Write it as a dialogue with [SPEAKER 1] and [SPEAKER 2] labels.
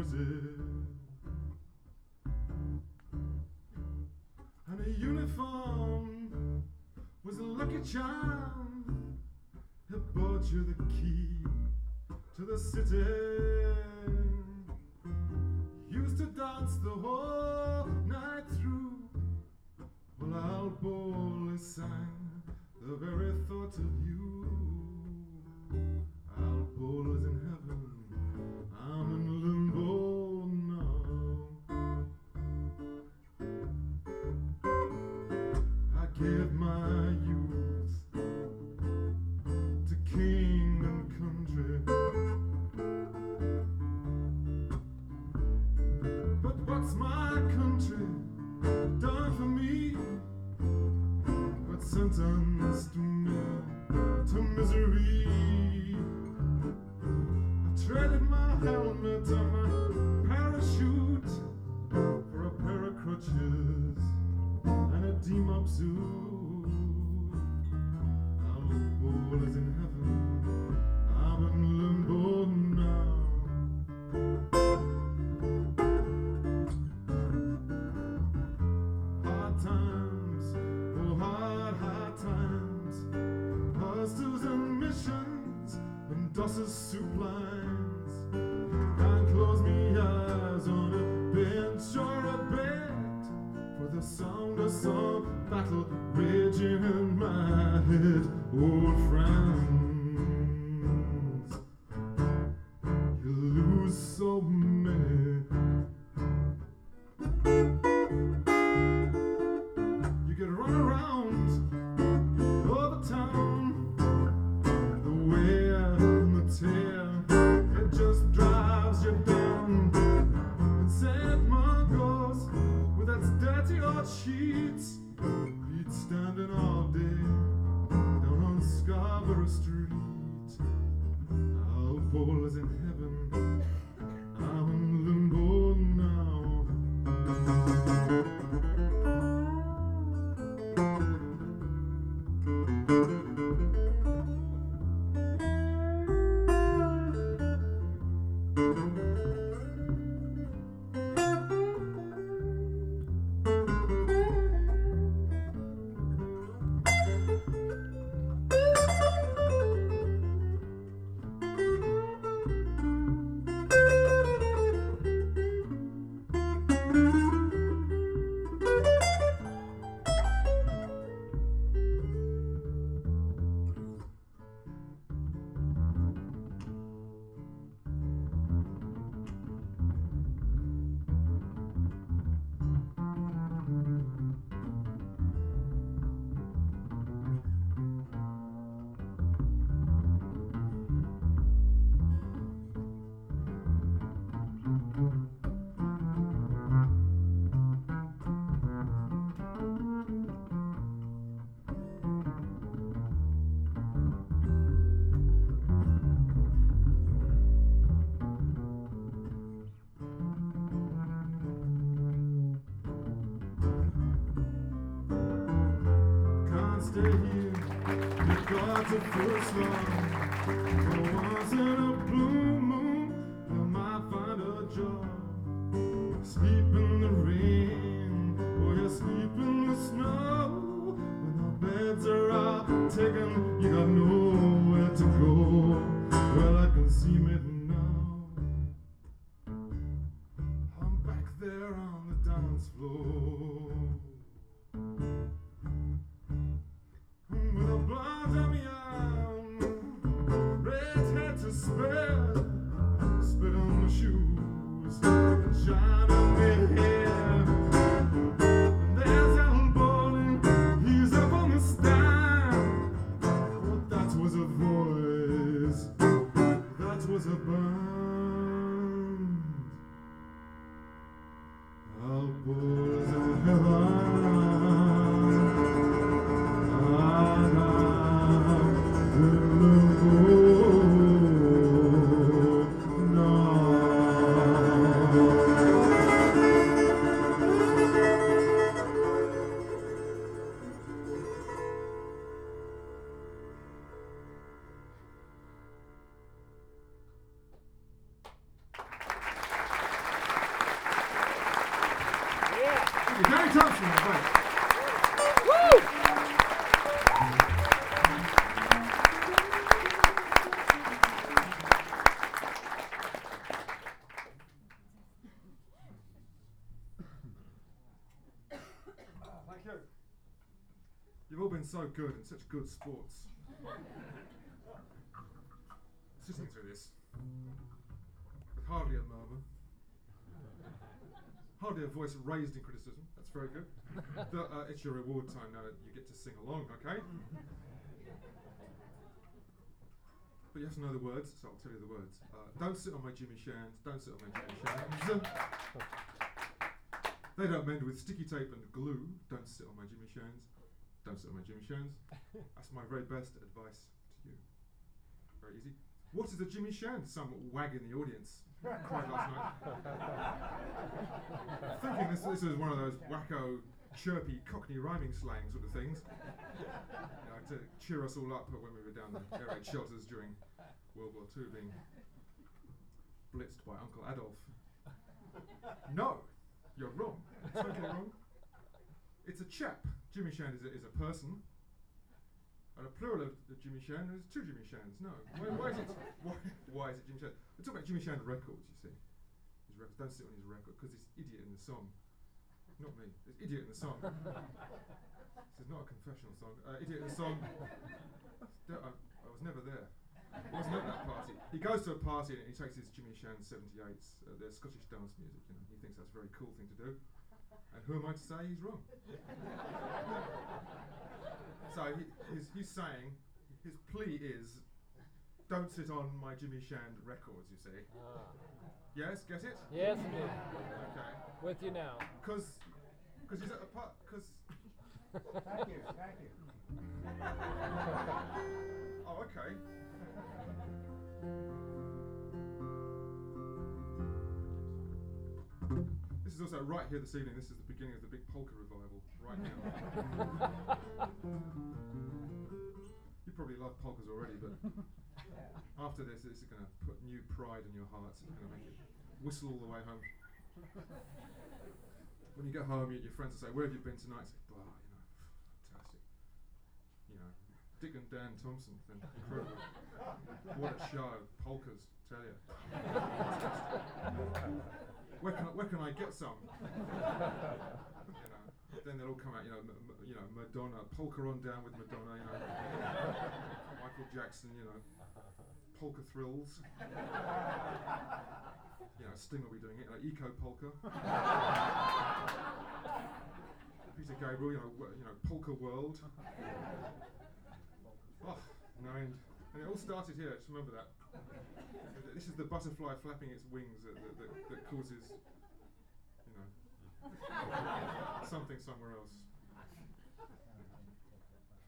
[SPEAKER 1] roses and a uniform was a lucky charm. It bought you the key to the city. Used to dance the whole night through while Al Bowley sang the very thought of you. Al Bowley's in heaven, I'm in limbo now. I gave my youth to king and country, but what's my country done for me? But sentenced me to misery. I traded my helmet and my parachute for a pair of crutches and a deem-up suit. Al Bowley's in heaven, I'm in limbo now. Hard times, oh hard times, hostels and missions and Doss's soup lines. Can't close me eyes on a bench or a bed for the sound of some battle raging in my head. Old friends, you lose so many. You could run around over town, the wear and the tear, it just drives you down. And St. Marcos with its dirty old sheets, he'd standing all day down on Scarborough Street. Al Bowley's in heaven, I'm in limbo now. Stay here, you've got to first love. For once in a blue moon, you might find a job. Sleep in the rain, or you sleep in the snow. When the beds are all taken, you got nowhere to go. Well, I can see me now. I'm back there on the dance floor. With a blonde on me arm, red hair to spare, spit on my shoes, and shine on my hair. And there's Al Bowley, he's up on the stand. Oh, that was a voice, that was a band. Al Bowley's in heaven. No. to my bass. Thank you. You've all been so good and such good sports. Sitting through this with hardly a murmur, hardly a voice raised in criticism. That's very good. It's your reward time now that you get to sing along, okay? But you have to know the words, so I'll tell you the words. Don't sit on my Jimmy Shans, don't sit on my Jimmy Shans. They don't mend with sticky tape and glue. Don't sit on my Jimmy Shans. Don't sit on my Jimmy Shans. That's my very best advice to you. Very easy. What is a Jimmy Shans? Some wag in the audience cried last night. Thinking this was one of those wacko, chirpy, cockney rhyming slang sort of things. To cheer us all up when we were down the air raid shelters during World War II being blitzed by Uncle Adolf. No, you're wrong. Totally wrong. It's a chap. Jimmy Shand is a person. And a plural of Jimmy Shand is two Jimmy Shands. No. Why is it Jimmy Shand? We're talking about Jimmy Shand records, you see. His records. Don't sit on his record because it's idiot in the song. Not me. It's idiot in the song. This is not a confessional song. Idiot in the song. I was never there. I wasn't at that party. He goes to a party and he takes his Jimmy Shand 78s. They're Scottish dance music. You know, he thinks that's a very cool thing to do. And who am I to say he's wrong? So he's saying, his plea is, don't sit on my Jimmy Shand records, you see. Yes, get it?
[SPEAKER 2] Yes, indeed.
[SPEAKER 1] Okay.
[SPEAKER 2] With you now.
[SPEAKER 1] Because he's at the part, because...
[SPEAKER 3] Thank you.
[SPEAKER 1] Oh, okay. This is also right here this evening. This is the beginning of the big polka revival, right now. You probably love polkas already, but after this is going to put new pride in your hearts. It's going to make you whistle all the way home. When you get home, your friends will say, "Where have you been tonight?" Say, "Wow, fantastic. Dick and Dan Thompson, incredible. What a show, polkas, tell you. Where can I get some?" Then they'll all come out, Madonna, polka on down with Madonna, Michael Jackson, polka thrills. Sting will be doing it, eco polka. Peter Gabriel, polka world. Oh, no end. And it all started here. Just remember that. This is the butterfly flapping its wings that causes, something somewhere else.